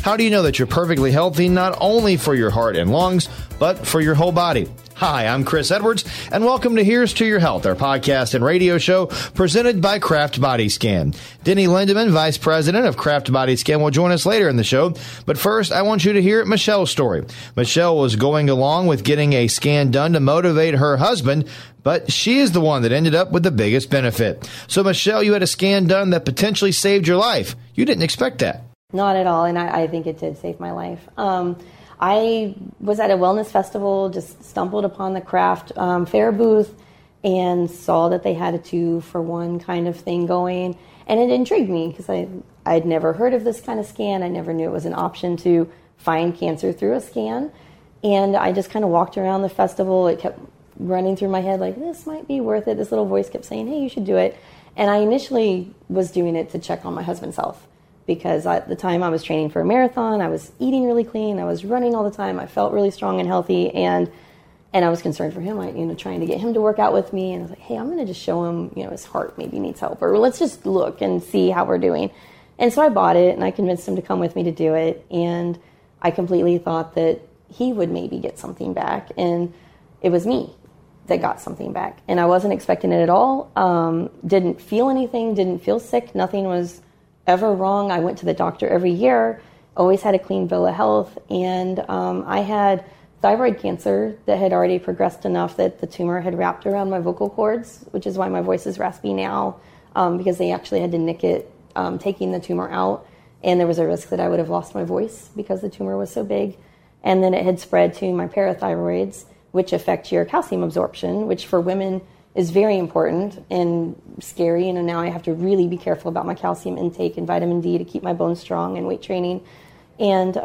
How do you know that you're perfectly healthy, not only for your heart and lungs, but for your whole body? Hi, I'm Chris Edwards, and welcome to Here's to Your Health, our podcast and radio show presented by Kraft Body Scan. Denny Lindeman, Vice President of Kraft Body Scan, will join us later in the show. But first, I want you to hear Michelle's story. Michelle was going along with getting a scan done to motivate her husband, but she is the one that ended up with the biggest benefit. So, Michelle, you had a scan done that potentially saved your life. You didn't expect that. Not at all, and I think it did save my life. I was at a wellness festival, just stumbled upon the Kraft fair booth and saw that they had a 2-for-1 kind of thing going. And it intrigued me because I'd never heard of this kind of scan. I never knew it was an option to find cancer through a scan. And I just kind of walked around the festival. It kept running through my head like, this might be worth it. This little voice kept saying, hey, you should do it. And I initially was doing it to check on my husband's health, because at the time I was training for a marathon. I was eating really clean. I was running all the time. I felt really strong and healthy, and I was concerned for him. Trying to get him to work out with me. And I was like, hey, I'm going to just show him, his heart maybe needs help, or let's just look and see how we're doing. And so I bought it, and I convinced him to come with me to do it. And I completely thought that he would maybe get something back, and it was me that got something back. And I wasn't expecting it at all. Didn't feel anything. Didn't feel sick. Nothing was ever wrong. I went to the doctor every year, always had a clean bill of health, and I had thyroid cancer that had already progressed enough that the tumor had wrapped around my vocal cords, which is why my voice is raspy now, because they actually had to nick it, taking the tumor out, and there was a risk that I would have lost my voice because the tumor was so big. And then it had spread to my parathyroids, which affect your calcium absorption, which for women is very important and scary. Now I have to really be careful about my calcium intake and vitamin D to keep my bones strong and weight training. And,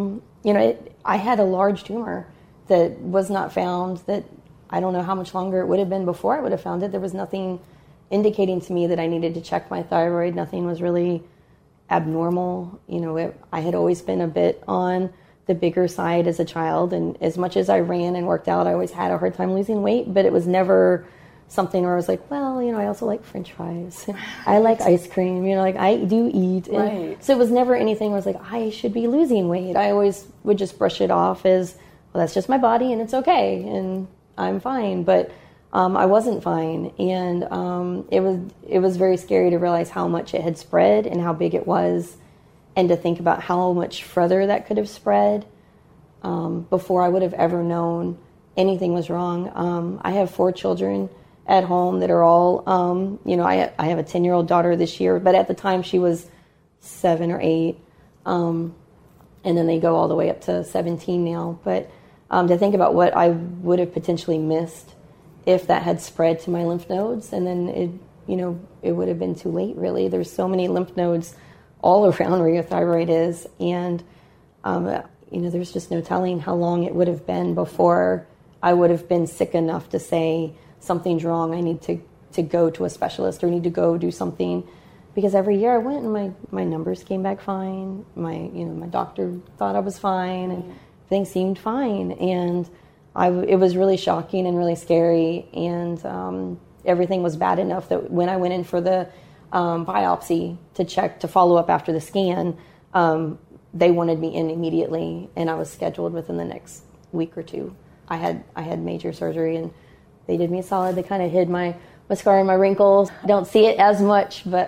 I had a large tumor that was not found, that I don't know how much longer it would have been before I would have found it. There was nothing indicating to me that I needed to check my thyroid. Nothing was really abnormal. I had always been a bit on the bigger side as a child. And as much as I ran and worked out, I always had a hard time losing weight, but it was never something where I was like, well, I also like French fries. I like ice cream, I do eat. And right. So it was never anything where I was like, I should be losing weight. I always would just brush it off as, well, that's just my body and it's okay and I'm fine. But I wasn't fine. And it was very scary to realize how much it had spread and how big it was, and to think about how much further that could have spread before I would have ever known anything was wrong. I have 4 children at home that are all, I have a 10-year-old daughter this year, but at the time she was 7 or 8. And then they go all the way up to 17 now. But to think about what I would have potentially missed if that had spread to my lymph nodes, and then it would have been too late, really. There's so many lymph nodes all around where your thyroid is. And, there's just no telling how long it would have been before I would have been sick enough to say, something's wrong, I need to go to a specialist, or need to go do something. Because every year I went and my numbers came back fine. My doctor thought I was fine, and things seemed fine. And it was really shocking and really scary. And everything was bad enough that when I went in for the biopsy to follow up after the scan, they wanted me in immediately, and I was scheduled within the next week or 2. I had major surgery, and they did me a solid. They kind of hid my scar and my wrinkles. I don't see it as much, but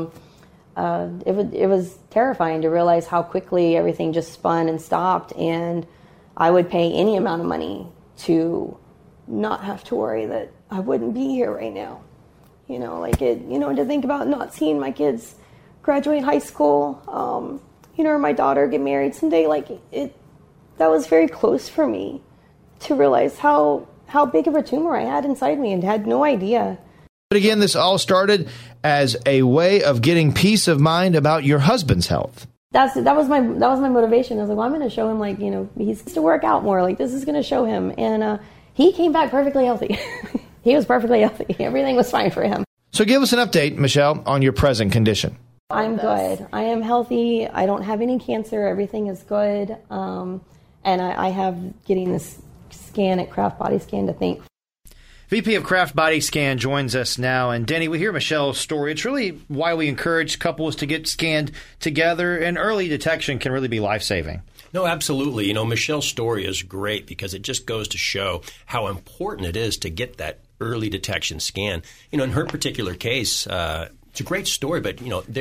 it was terrifying to realize how quickly everything just spun and stopped. And I would pay any amount of money to not have to worry that I wouldn't be here right now. To think about not seeing my kids graduate high school, or my daughter get married someday. That was very close for me to realize how big of a tumor I had inside me and had no idea. But again, this all started as a way of getting peace of mind about your husband's health. That was my motivation. I was like, well, I'm going to show him, he needs to work out more. This is going to show him. And he came back perfectly healthy. He was perfectly healthy. Everything was fine for him. So give us an update, Michelle, on your present condition. I'm good. I am healthy. I don't have any cancer. Everything is good. And I have getting this scan at Kraft Body Scan to thank. VP of Kraft Body Scan joins us now. And Denny, we hear Michelle's story. It's really why we encourage couples to get scanned together, and early detection can really be life-saving. No, absolutely. Michelle's story is great because it just goes to show how important it is to get that early detection scan. In her particular case, it's a great story, but,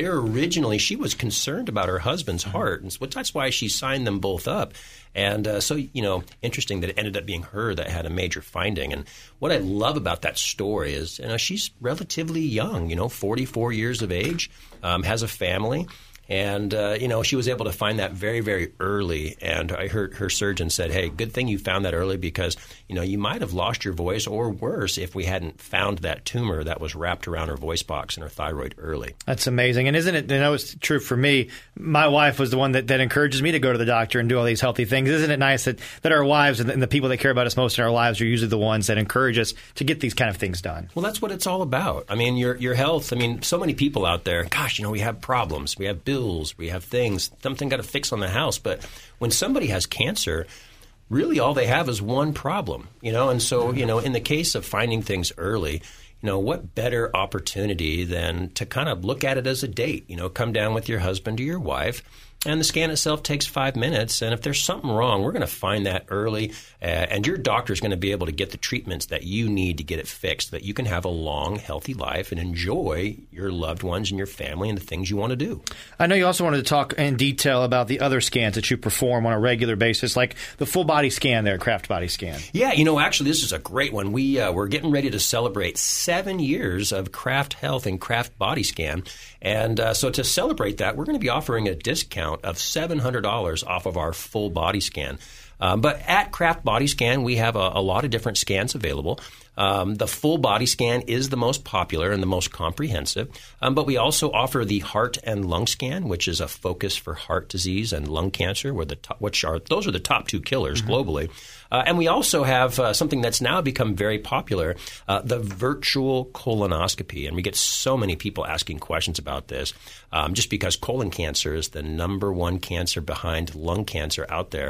she was concerned about her husband's heart, and so that's why she signed them both up. And interesting that it ended up being her that had a major finding. And what I love about that story is, she's relatively young, 44 years of age, has a family. And, she was able to find that very, very early. And I heard her surgeon said, hey, good thing you found that early because, you might have lost your voice or worse if we hadn't found that tumor that was wrapped around her voice box and her thyroid early. That's amazing. And isn't it, it's true for me, my wife was the one that encourages me to go to the doctor and do all these healthy things. Isn't it nice that our wives and the people that care about us most in our lives are usually the ones that encourage us to get these kind of things done? Well, that's what it's all about. Your health. So many people out there, gosh, we have problems. We have bills, we have things, something got to fix on the house. But when somebody has cancer, really all they have is one problem, and so, in the case of finding things early, what better opportunity than to kind of look at it as a date, come down with your husband or your wife. And the scan itself takes 5 minutes. And if there's something wrong, we're going to find that early. And your doctor is going to be able to get the treatments that you need to get it fixed so that you can have a long, healthy life and enjoy your loved ones and your family and the things you want to do. I know you also wanted to talk in detail about the other scans that you perform on a regular basis, like the full body scan there, Kraft Body Scan. Yeah, actually, this is a great one. We're getting ready to celebrate 7 years of Kraft Health and Kraft Body Scan. And so to celebrate that, we're going to be offering a discount of $700 off of our full body scan. But at Kraft Body Scan, we have a lot of different scans available. The full body scan is the most popular and the most comprehensive. But we also offer the heart and lung scan, which is a focus for heart disease and lung cancer, those are the top two killers globally. And we also have something that's now become very popular, the virtual colonoscopy. And we get so many people asking questions about this just because colon cancer is the number one cancer behind lung cancer out there.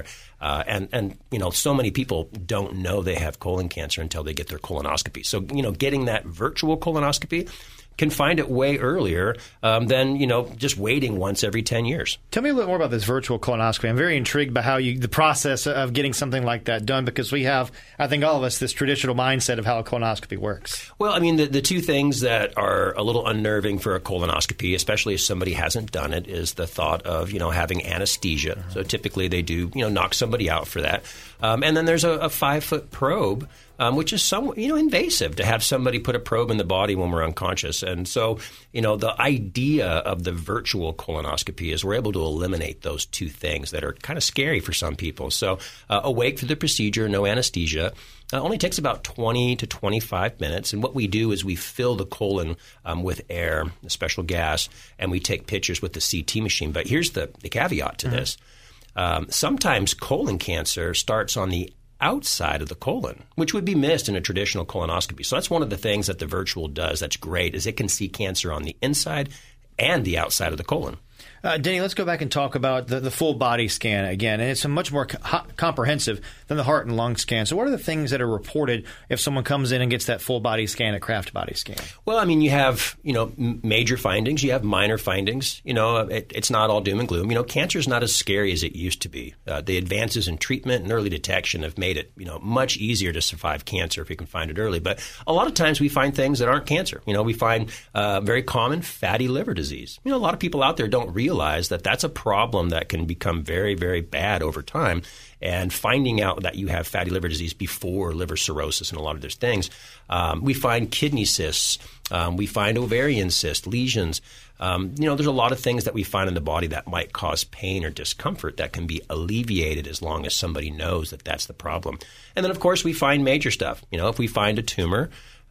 And so many people don't know they have colon cancer until they get their colonoscopy. So, getting that virtual colonoscopy can find it way earlier than, just waiting once every 10 years. Tell me a little more about this virtual colonoscopy. I'm very intrigued by the process of getting something like that done, because we have, I think all of us, this traditional mindset of how a colonoscopy works. Well, the two things that are a little unnerving for a colonoscopy, especially if somebody hasn't done it, is the thought of, having anesthesia. So typically they do, knock somebody out for that. And then there's a 5-foot probe, which is somewhat, invasive to have somebody put a probe in the body when we're unconscious. And so, the idea of the virtual colonoscopy is we're able to eliminate those two things that are kind of scary for some people. So awake for the procedure, no anesthesia. Only takes about 20 to 25 minutes. And what we do is we fill the colon with air, a special gas, and we take pictures with the CT machine. But here's the caveat to this. Sometimes colon cancer starts on the outside of the colon, which would be missed in a traditional colonoscopy. So that's one of the things that the virtual does that's great, is it can see cancer on the inside and the outside of the colon. Denny, let's go back and talk about the full body scan again. And it's a much more comprehensive than the heart and lung scan. So what are the things that are reported if someone comes in and gets that full body scan at Kraft Body Scan? Well, you have, major findings. You have minor findings. It's not all doom and gloom. Cancer is not as scary as it used to be. The advances in treatment and early detection have made it, much easier to survive cancer if we can find it early. But a lot of times we find things that aren't cancer. We find very common fatty liver disease. A lot of people out there don't realize that that's a problem that can become very, very bad over time. And finding out that you have fatty liver disease before liver cirrhosis and a lot of those things. We find kidney cysts. We find ovarian cysts, lesions. There's a lot of things that we find in the body that might cause pain or discomfort that can be alleviated as long as somebody knows that that's the problem. And then, of course, we find major stuff. If we find a tumor,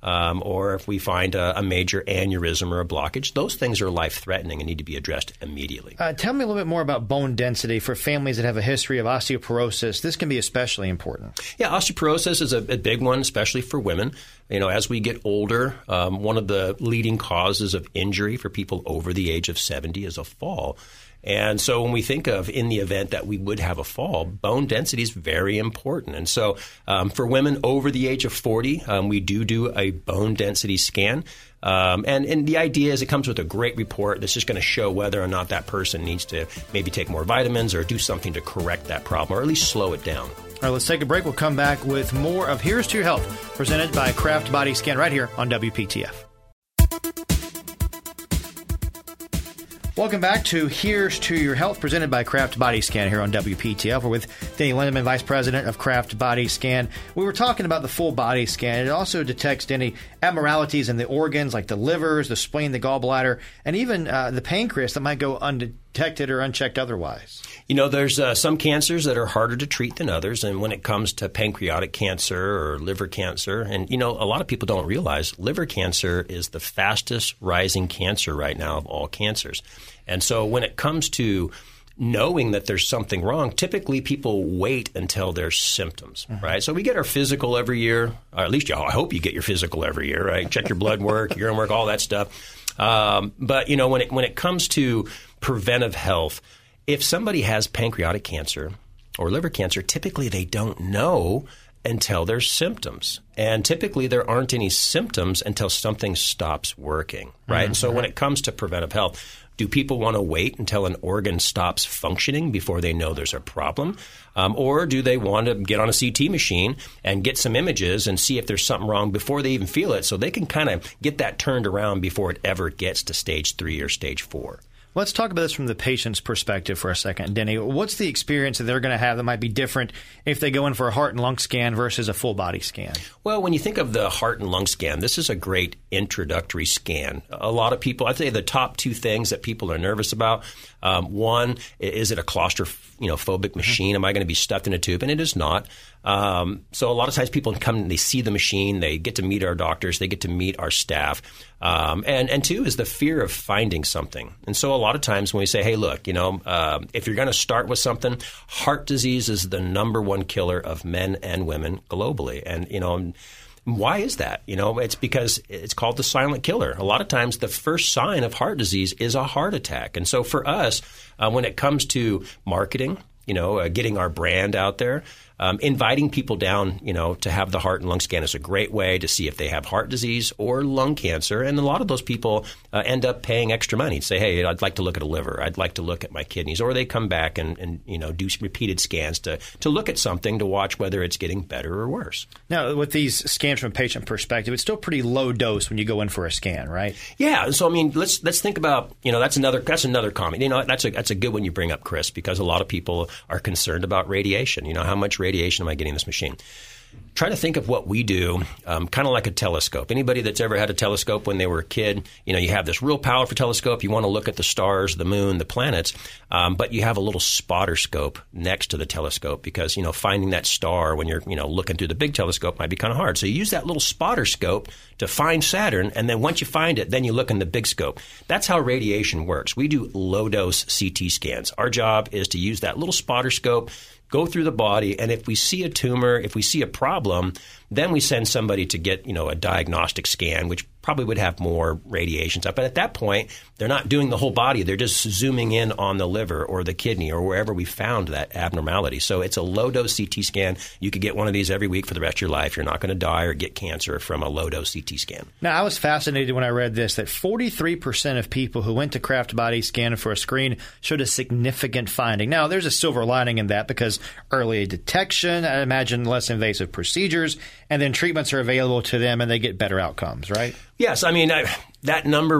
or if we find a major aneurysm or a blockage, those things are life-threatening and need to be addressed immediately. Tell me a little bit more about bone density for families that have a history of osteoporosis. This can be especially important. Yeah, osteoporosis is a big one, especially for women. As we get older, one of the leading causes of injury for people over the age of 70 is a fall. And so when we think of in the event that we would have a fall, bone density is very important. And so for women over the age of 40, we do a bone density scan. And the idea is it comes with a great report that's just going to show whether or not that person needs to maybe take more vitamins or do something to correct that problem or at least slow it down. All right, let's take a break. We'll come back with more of Here's to Your Health, presented by Kraft Body Scan right here on WPTF. Welcome back to Here's to Your Health, presented by Kraft Body Scan here on WPTF. We're with Danny Lindeman, Vice President of Kraft Body Scan. We were talking about the full body scan. It also detects any abnormalities in the organs like the livers, the spleen, the gallbladder, and even the pancreas that might go undetected or unchecked otherwise. You know, there's some cancers that are harder to treat than others. And when it comes to pancreatic cancer or liver cancer, and, you know, a lot of people don't realize liver cancer is the fastest rising cancer right now of all cancers. And so when it comes to knowing that there's something wrong, typically people wait until there's symptoms, right? So we get our physical every year, or at least I hope you get your physical every year, right? Check your blood work, urine work, all that stuff. But, you know, when it comes to preventive health, if somebody has pancreatic cancer or liver cancer, typically they don't know until there's symptoms. And typically there aren't any symptoms until something stops working, right? And so when it comes to preventive health, do people want to wait until an organ stops functioning before they know there's a problem? Or do they want to get on a CT machine and get some images and see if there's something wrong before they even feel it so they can kind of get that turned around before it ever gets to stage 3 or stage 4? Let's talk about this from the patient's perspective for a second. Denny, what's the experience that they're going to have that might be different if they go in for a heart and lung scan versus a full body scan? Well, when you think of the heart and lung scan, this is a great introductory scan. A lot of people, I'd say the top two things that people are nervous about, one, is it a claustrophobic machine? Am I going to be stuffed in a tube? And it is not. So a lot of times people come and they see the machine, they get to meet our doctors, they get to meet our staff. And two is the fear of finding something. And so a lot of times when we say, hey, look, if you're going to start with something, heart disease is the number one killer of men and women globally. And, why is that? It's because it's called the silent killer. A lot of times the first sign of heart disease is a heart attack. And so for us, when it comes to marketing, getting our brand out there, inviting people down, to have the heart and lung scan is a great way to see if they have heart disease or lung cancer. And a lot of those people end up paying extra money to say, hey, I'd like to look at a liver. I'd like to look at my kidneys. Or they come back and do repeated scans to look at something to watch whether it's getting better or worse. Now, with these scans from a patient perspective, it's still pretty low dose when you go in for a scan, right? Yeah. So, let's think about, that's another comment. That's a good one you bring up, Chris, because a lot of people are concerned about radiation. How much radiation am I getting in this machine? Try to think of what we do, kind of like a telescope. Anybody that's ever had a telescope when they were a kid, you have this real powerful telescope. You want to look at the stars, the moon, the planets, but you have a little spotter scope next to the telescope because, finding that star when you're, looking through the big telescope might be kind of hard. So you use that little spotter scope to find Saturn, and then once you find it, then you look in the big scope. That's how radiation works. We do low-dose CT scans. Our job is to use that little spotter scope, go through the body, and if we see a tumor, if we see a problem, then we send somebody to get, a diagnostic scan, which probably would have more radiation stuff. But at that point, they're not doing the whole body. They're just zooming in on the liver or the kidney or wherever we found that abnormality. So it's a low-dose CT scan. You could get one of these every week for the rest of your life. You're not going to die or get cancer from a low-dose CT scan. Now, I was fascinated when I read this that 43% of people who went to Kraft Body Scan for a screen showed a significant finding. Now, there's a silver lining in that because early detection, I imagine less invasive procedures, and then treatments are available to them and they get better outcomes, right? Yes. That number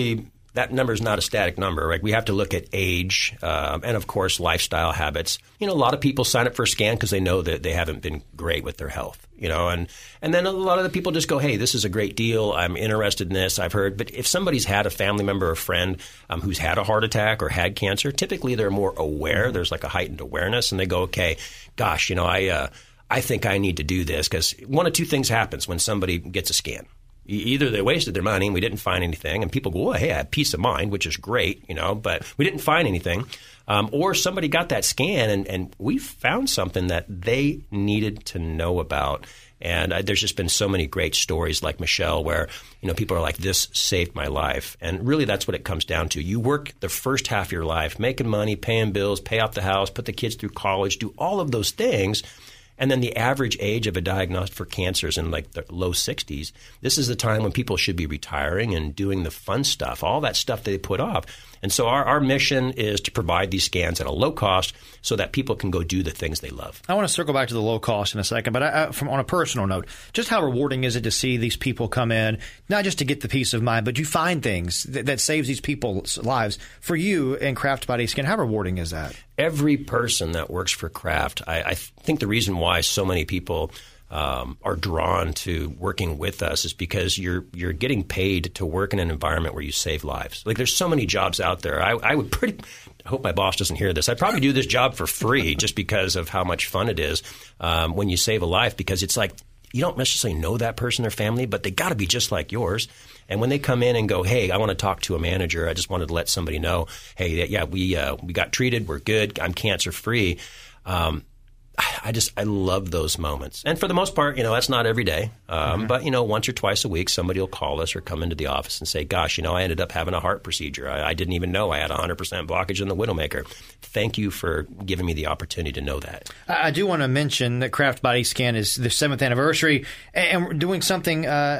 is not a static number, right? We have to look at age and, of course, lifestyle habits. A lot of people sign up for a scan because they know that they haven't been great with their health, and then a lot of the people just go, hey, this is a great deal. I'm interested in this. I've heard. But if somebody's had a family member or friend who's had a heart attack or had cancer, typically they're more aware. There's like a heightened awareness, and they go, okay, gosh, I think I need to do this because one of two things happens when somebody gets a scan. Either they wasted their money and we didn't find anything, and people go, well, hey, I have peace of mind, which is great, but we didn't find anything. Or somebody got that scan and we found something that they needed to know about. And there's just been so many great stories like Michelle where, people are like, this saved my life. And really that's what it comes down to. You work the first half of your life making money, paying bills, pay off the house, put the kids through college, do all of those things. And then the average age of a diagnosed for cancer is in like the low 60s. This is the time when people should be retiring and doing the fun stuff, all that stuff they put off. And so our mission is to provide these scans at a low cost so that people can go do the things they love. I want to circle back to the low cost in a second, but on a personal note, just how rewarding is it to see these people come in, not just to get the peace of mind, but you find things that saves these people's lives. For you in Craft Body Scan, how rewarding is that? Every person that works for Craft, I think the reason why so many people are drawn to working with us is because you're getting paid to work in an environment where you save lives. Like there's so many jobs out there. I hope my boss doesn't hear this. I'd probably do this job for free just because of how much fun it is when you save a life, because it's like you don't necessarily know that person or family, but they got to be just like yours. And when they come in and go, hey, I want to talk to a manager, I just wanted to let somebody know, hey, yeah, we got treated, we're good, I'm cancer free. I love those moments. And for the most part, that's not every day. But, once or twice a week, somebody will call us or come into the office and say, gosh, I ended up having a heart procedure. I didn't even know I had 100% blockage in the Widowmaker. Thank you for giving me the opportunity to know that. I do want to mention that Craft Body Scan is the 7th anniversary, and we're doing something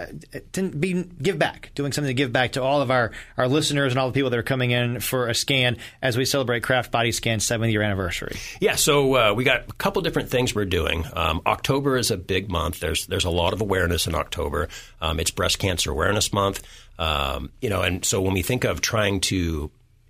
to give back to all of our listeners and all the people that are coming in for a scan as we celebrate Craft Body Scan's 7th-year anniversary. Yeah, so we got a couple different things we're doing. October is a big month. There's a lot of awareness in October. It's Breast Cancer Awareness Month. And so when we think of trying to,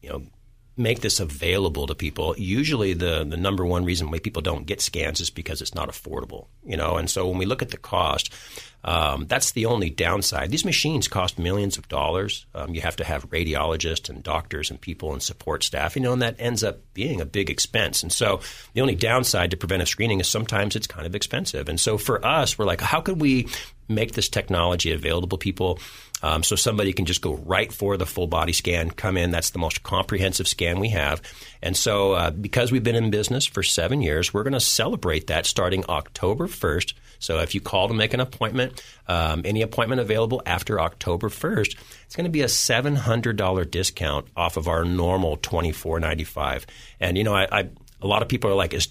make this available to people, usually the number one reason why people don't get scans is because it's not affordable, And so when we look at the cost, that's the only downside. These machines cost millions of dollars. You have to have radiologists and doctors and people and support staff, and that ends up being a big expense. And so the only downside to preventive screening is sometimes it's kind of expensive. And so for us, we're like, how could we make this technology available to people so somebody can just go right for the full body scan, come in. That's the most comprehensive scan we have. And so because we've been in business for 7 years, we're going to celebrate that starting October 1st. So if you call to make an appointment, any appointment available after October 1st, it's going to be a $700 discount off of our normal $2,495. And, a lot of people are like, is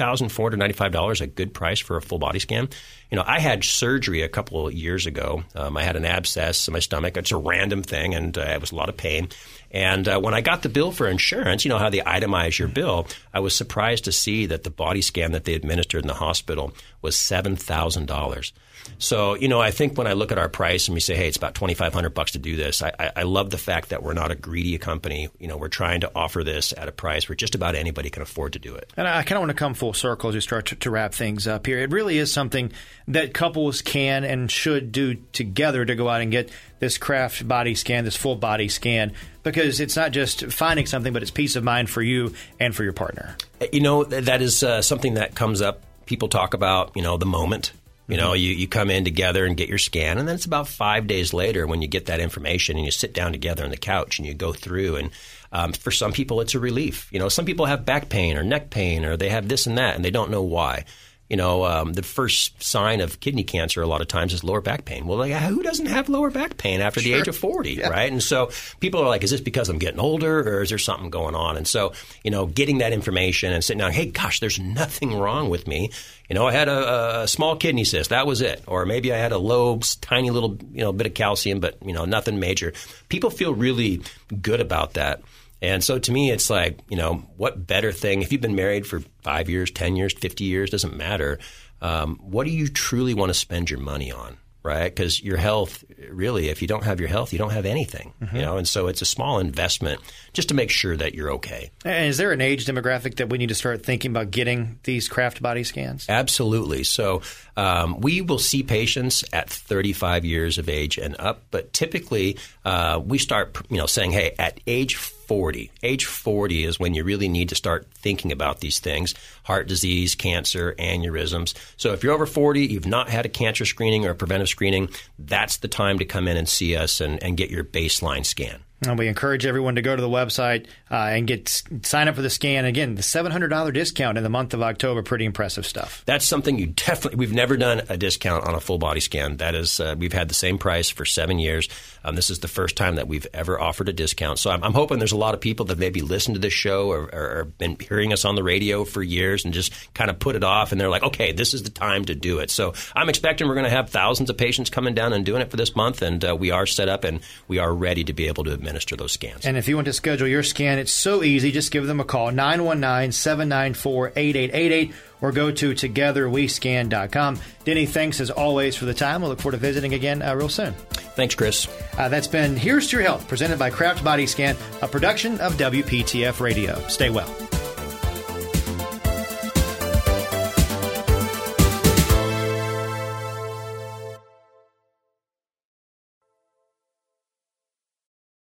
$2,495 a good price for a full body scan? I had surgery a couple of years ago. I had an abscess in my stomach. It's a random thing, and it was a lot of pain. And when I got the bill for insurance, how they itemize your bill, I was surprised to see that the body scan that they administered in the hospital was $7,000. So, I think when I look at our price and we say, hey, it's about $2,500 to do this, I love the fact that we're not a greedy company. We're trying to offer this at a price where just about anybody can afford to do it. And I kind of want to come full circle as we start to wrap things up here. It really is something that couples can and should do together to go out and get this Craft Body Scan, this full body scan, because it's not just finding something, but it's peace of mind for you and for your partner. That is something that comes up. People talk about, the moment. You come in together and get your scan, and then it's about 5 days later when you get that information and you sit down together on the couch and you go through. And for some people, it's a relief. Some people have back pain or neck pain, or they have this and that, and they don't know why. The first sign of kidney cancer a lot of times is lower back pain. Well, who doesn't have lower back pain after the age of 40, right? And so people are like, is this because I'm getting older, or is there something going on? And so, getting that information and sitting down, hey, gosh, there's nothing wrong with me. I had a small kidney cyst. That was it. Or maybe I had a low, tiny little, bit of calcium, but, nothing major. People feel really good about that. And so to me, it's like, what better thing, if you've been married for 5 years, 10 years, 50 years, doesn't matter. What do you truly want to spend your money on, right? Because your health, really, if you don't have your health, you don't have anything, and so it's a small investment just to make sure that you're okay. And is there an age demographic that we need to start thinking about getting these Craft Body Scans? Absolutely. So we will see patients at 35 years of age and up, but typically we start, saying, hey, at age 40. Age 40 is when you really need to start thinking about these things: heart disease, cancer, aneurysms. So if you're over 40, you've not had a cancer screening or a preventive screening, that's the time to come in and see us and get your baseline scan. And we encourage everyone to go to the website and sign up for the scan. Again, the $700 discount in the month of October, pretty impressive stuff. That's something we've never done a discount on a full body scan. That is, we've had the same price for 7 years. This is the first time that we've ever offered a discount. So I'm hoping there's a lot of people that maybe listen to this show or been hearing us on the radio for years and just kind of put it off. And they're like, okay, this is the time to do it. So I'm expecting we're going to have thousands of patients coming down and doing it for this month. And we are set up and we are ready to be able to administer those scans. And if you want to schedule your scan, it's so easy. Just give them a call, 919-794-8888, or go to togetherwescan.com. Denny, thanks as always for the time. We'll look forward to visiting again real soon. Thanks, Chris. That's been Here's to Your Health, presented by Kraft Body Scan, a production of WPTF Radio. Stay well.